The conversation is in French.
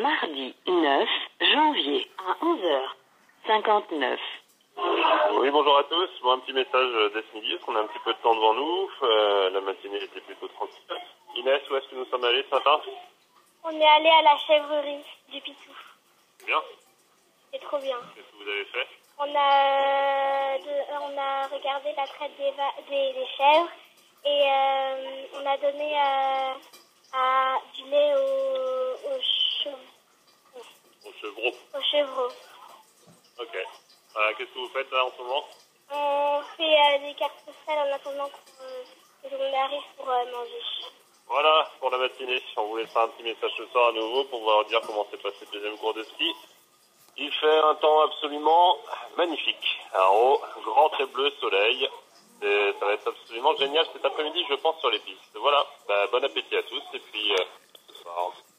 mardi 9 janvier à 11h59. Oui, bonjour à tous. Bon, un petit message dès ce midi, parce qu'on a un petit peu de temps devant nous. La matinée était plutôt tranquille. Inès, où est-ce que nous sommes allés ce matin? On est allé à la chèvrerie du Pitou. Bien. C'est trop bien. Qu'est-ce que vous avez fait? On a regardé la traite des chèvres et on a donné du lait aux chevreaux. Ok. Qu'est-ce que vous faites là en ce moment? On fait des cartes postales en attendant qu'on arrive pour manger. Voilà, pour la matinée. On vous laissera un petit message ce soir à nouveau pour vous dire comment s'est passé le deuxième cours de ski. Il fait un temps absolument magnifique. Un haut, grand et bleu soleil. Ça va être absolument génial cet après-midi, je pense, sur les pistes. Voilà, bon appétit à tous et puis ce soir.